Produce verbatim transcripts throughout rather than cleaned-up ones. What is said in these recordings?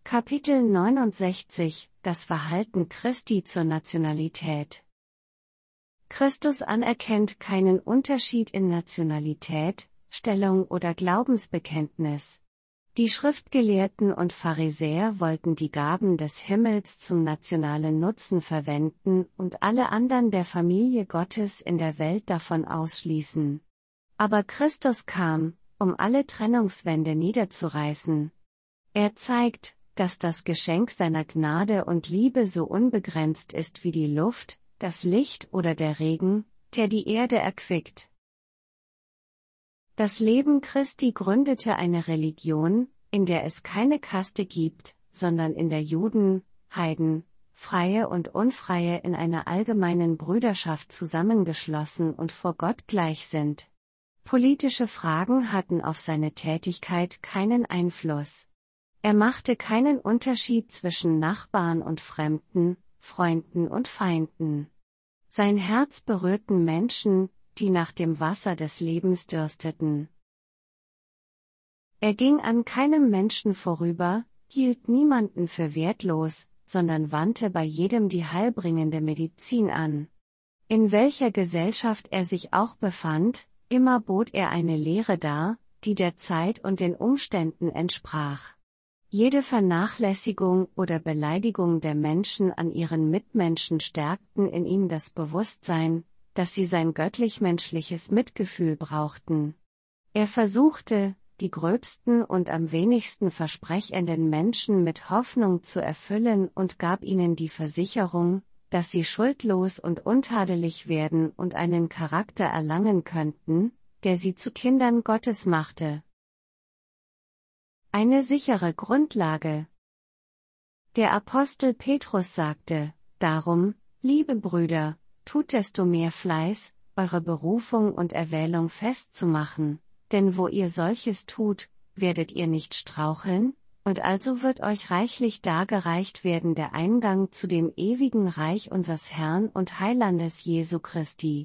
Kapitel neunundsechzig: Das Verhalten Christi zur Nationalität. Christus anerkennt keinen Unterschied in Nationalität, Stellung oder Glaubensbekenntnis. Die Schriftgelehrten und Pharisäer wollten die Gaben des Himmels zum nationalen Nutzen verwenden und alle anderen der Familie Gottes in der Welt davon ausschließen. Aber Christus kam, um alle Trennungswände niederzureißen. Er zeigt, dass das Geschenk seiner Gnade und Liebe so unbegrenzt ist wie die Luft, das Licht oder der Regen, der die Erde erquickt. Das Leben Christi gründete eine Religion, in der es keine Kaste gibt, sondern in der Juden, Heiden, Freie und Unfreie in einer allgemeinen Brüderschaft zusammengeschlossen und vor Gott gleich sind. Politische Fragen hatten auf seine Tätigkeit keinen Einfluss. Er machte keinen Unterschied zwischen Nachbarn und Fremden, Freunden und Feinden. Sein Herz berührten Menschen, die nach dem Wasser des Lebens dürsteten. Er ging an keinem Menschen vorüber, hielt niemanden für wertlos, sondern wandte bei jedem die heilbringende Medizin an. In welcher Gesellschaft er sich auch befand, immer bot er eine Lehre dar, die der Zeit und den Umständen entsprach. Jede Vernachlässigung oder Beleidigung der Menschen an ihren Mitmenschen stärkten in ihm das Bewusstsein, dass sie sein göttlich-menschliches Mitgefühl brauchten. Er versuchte, die gröbsten und am wenigsten versprechenden Menschen mit Hoffnung zu erfüllen und gab ihnen die Versicherung, dass sie schuldlos und untadelig werden und einen Charakter erlangen könnten, der sie zu Kindern Gottes machte. Eine sichere Grundlage. Der Apostel Petrus sagte, darum, liebe Brüder, tut desto mehr Fleiß, eure Berufung und Erwählung festzumachen, denn wo ihr solches tut, werdet ihr nicht straucheln, und also wird euch reichlich dargereicht werden der Eingang zu dem ewigen Reich unseres Herrn und Heilandes Jesu Christi.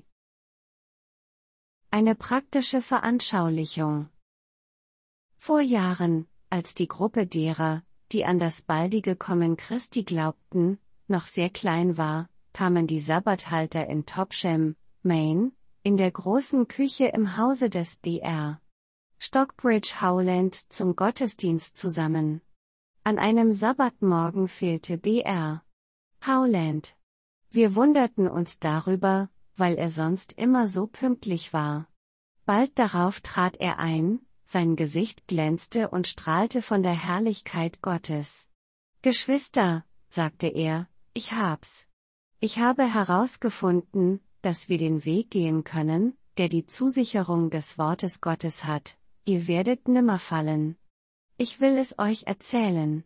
Eine praktische Veranschaulichung. Vor Jahren, als die Gruppe derer, die an das baldige Kommen Christi glaubten, noch sehr klein war, kamen die Sabbathalter in Topsham, Maine, in der großen Küche im Hause des B R Stockbridge Howland zum Gottesdienst zusammen. An einem Sabbatmorgen fehlte B R Howland. Wir wunderten uns darüber, weil er sonst immer so pünktlich war. Bald darauf trat er ein, sein Gesicht glänzte und strahlte von der Herrlichkeit Gottes. »Geschwister«, sagte er, »ich hab's. Ich habe herausgefunden, dass wir den Weg gehen können, der die Zusicherung des Wortes Gottes hat. Ihr werdet nimmer fallen. Ich will es euch erzählen.«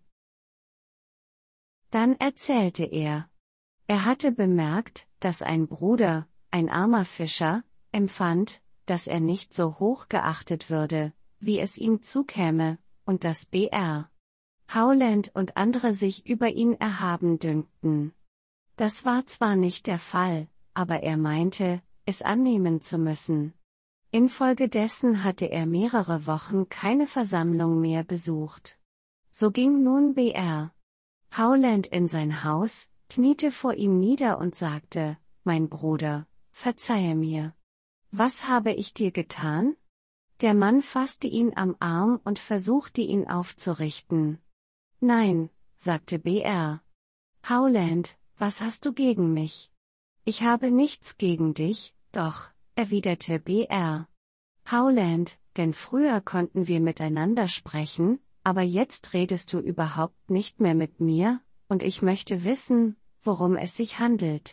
Dann erzählte er. Er hatte bemerkt, dass ein Bruder, ein armer Fischer, empfand, dass er nicht so hoch geachtet würde, wie es ihm zukäme, und dass B R Howland und andere sich über ihn erhaben dünkten. Das war zwar nicht der Fall, aber er meinte, es annehmen zu müssen. Infolgedessen hatte er mehrere Wochen keine Versammlung mehr besucht. So ging nun B R Howland in sein Haus, kniete vor ihm nieder und sagte, »Mein Bruder, verzeihe mir. Was habe ich dir getan?« Der Mann fasste ihn am Arm und versuchte ihn aufzurichten. »Nein«, sagte B R Howland, »was hast du gegen mich?« »Ich habe nichts gegen dich, doch«, erwiderte B R Howland, »denn früher konnten wir miteinander sprechen, aber jetzt redest du überhaupt nicht mehr mit mir, und ich möchte wissen, worum es sich handelt.«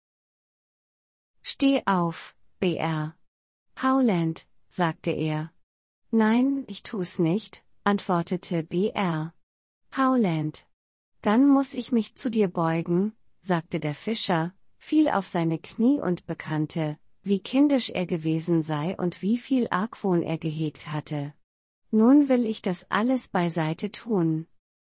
»Steh auf, B R Howland«, sagte er. »Nein, ich tu's nicht«, antwortete B R Howland. »Dann muss ich mich zu dir beugen«, sagte der Fischer, fiel auf seine Knie und bekannte, wie kindisch er gewesen sei und wie viel Argwohn er gehegt hatte. »Nun will ich das alles beiseite tun.«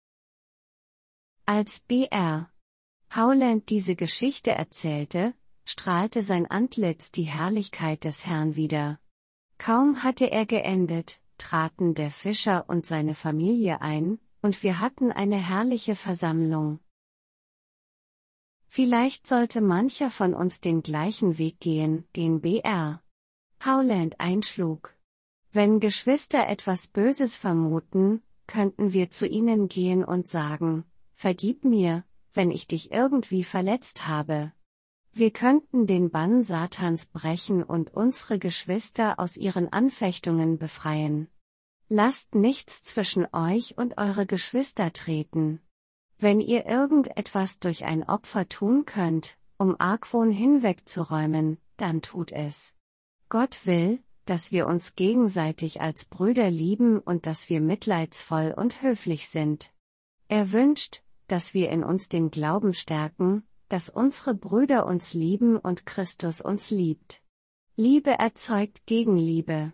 Als B R Howland diese Geschichte erzählte, strahlte sein Antlitz die Herrlichkeit des Herrn wider. Kaum hatte er geendet, traten der Fischer und seine Familie ein, und wir hatten eine herrliche Versammlung. Vielleicht sollte mancher von uns den gleichen Weg gehen, den B R Howland einschlug. Wenn Geschwister etwas Böses vermuten, könnten wir zu ihnen gehen und sagen: Vergib mir, wenn ich dich irgendwie verletzt habe. Wir könnten den Bann Satans brechen und unsere Geschwister aus ihren Anfechtungen befreien. Lasst nichts zwischen euch und eure Geschwister treten. Wenn ihr irgendetwas durch ein Opfer tun könnt, um Argwohn hinwegzuräumen, dann tut es. Gott will, dass wir uns gegenseitig als Brüder lieben und dass wir mitleidsvoll und höflich sind. Er wünscht, dass wir in uns den Glauben stärken, dass unsere Brüder uns lieben und Christus uns liebt. Liebe erzeugt Gegenliebe.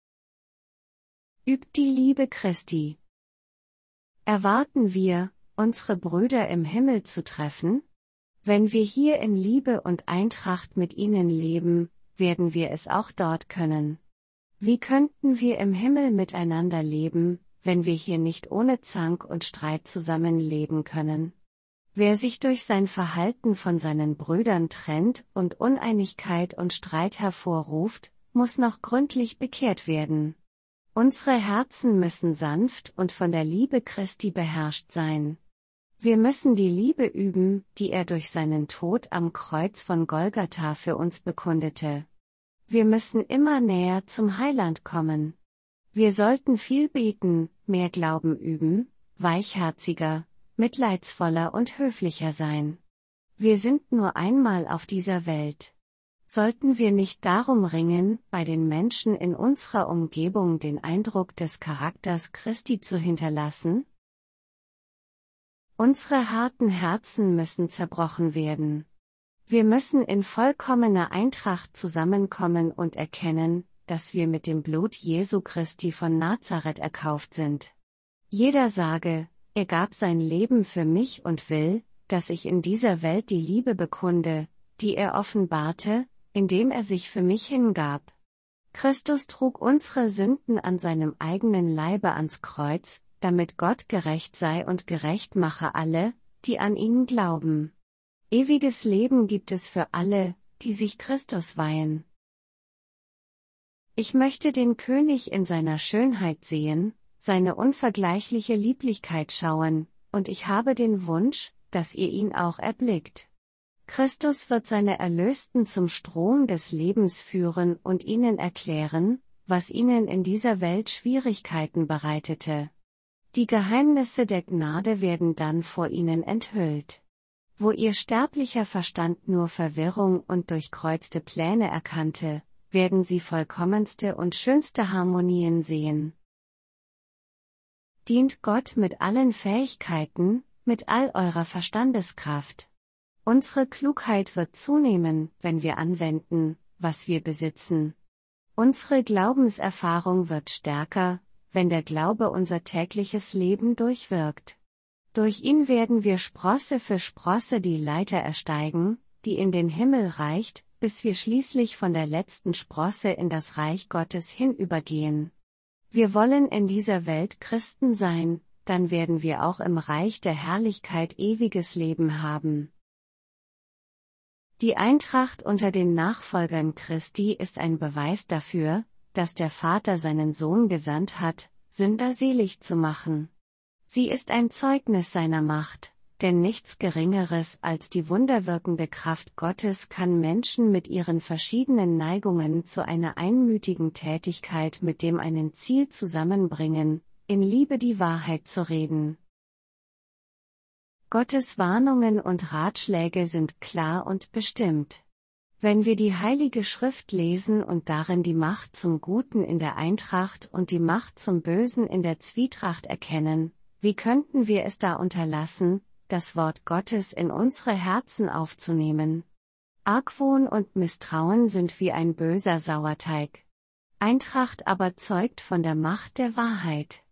Übt die Liebe Christi. Erwarten wir, unsere Brüder im Himmel zu treffen? Wenn wir hier in Liebe und Eintracht mit ihnen leben, werden wir es auch dort können. Wie könnten wir im Himmel miteinander leben, wenn wir hier nicht ohne Zank und Streit zusammenleben können? Wer sich durch sein Verhalten von seinen Brüdern trennt und Uneinigkeit und Streit hervorruft, muss noch gründlich bekehrt werden. Unsere Herzen müssen sanft und von der Liebe Christi beherrscht sein. Wir müssen die Liebe üben, die er durch seinen Tod am Kreuz von Golgatha für uns bekundete. Wir müssen immer näher zum Heiland kommen. Wir sollten viel beten, mehr Glauben üben, weichherziger, mitleidsvoller und höflicher sein. Wir sind nur einmal auf dieser Welt. Sollten wir nicht darum ringen, bei den Menschen in unserer Umgebung den Eindruck des Charakters Christi zu hinterlassen? Unsere harten Herzen müssen zerbrochen werden. Wir müssen in vollkommener Eintracht zusammenkommen und erkennen, dass wir mit dem Blut Jesu Christi von Nazareth erkauft sind. Jeder sage: Er gab sein Leben für mich und will, dass ich in dieser Welt die Liebe bekunde, die er offenbarte, indem er sich für mich hingab. Christus trug unsere Sünden an seinem eigenen Leibe ans Kreuz, damit Gott gerecht sei und gerecht mache alle, die an ihn glauben. Ewiges Leben gibt es für alle, die sich Christus weihen. Ich möchte den König in seiner Schönheit sehen, seine unvergleichliche Lieblichkeit schauen, und ich habe den Wunsch, dass ihr ihn auch erblickt. Christus wird seine Erlösten zum Strom des Lebens führen und ihnen erklären, was ihnen in dieser Welt Schwierigkeiten bereitete. Die Geheimnisse der Gnade werden dann vor ihnen enthüllt. Wo ihr sterblicher Verstand nur Verwirrung und durchkreuzte Pläne erkannte, werden sie vollkommenste und schönste Harmonien sehen. Dient Gott mit allen Fähigkeiten, mit all eurer Verstandeskraft. Unsere Klugheit wird zunehmen, wenn wir anwenden, was wir besitzen. Unsere Glaubenserfahrung wird stärker, wenn der Glaube unser tägliches Leben durchwirkt. Durch ihn werden wir Sprosse für Sprosse die Leiter ersteigen, die in den Himmel reicht, bis wir schließlich von der letzten Sprosse in das Reich Gottes hinübergehen. Wir wollen in dieser Welt Christen sein, dann werden wir auch im Reich der Herrlichkeit ewiges Leben haben. Die Eintracht unter den Nachfolgern Christi ist ein Beweis dafür, dass der Vater seinen Sohn gesandt hat, Sünder selig zu machen. Sie ist ein Zeugnis seiner Macht, denn nichts Geringeres als die wunderwirkende Kraft Gottes kann Menschen mit ihren verschiedenen Neigungen zu einer einmütigen Tätigkeit mit dem einen Ziel zusammenbringen, in Liebe die Wahrheit zu reden. Gottes Warnungen und Ratschläge sind klar und bestimmt. Wenn wir die Heilige Schrift lesen und darin die Macht zum Guten in der Eintracht und die Macht zum Bösen in der Zwietracht erkennen, wie könnten wir es da unterlassen, das Wort Gottes in unsere Herzen aufzunehmen? Argwohn und Misstrauen sind wie ein böser Sauerteig. Eintracht aber zeugt von der Macht der Wahrheit.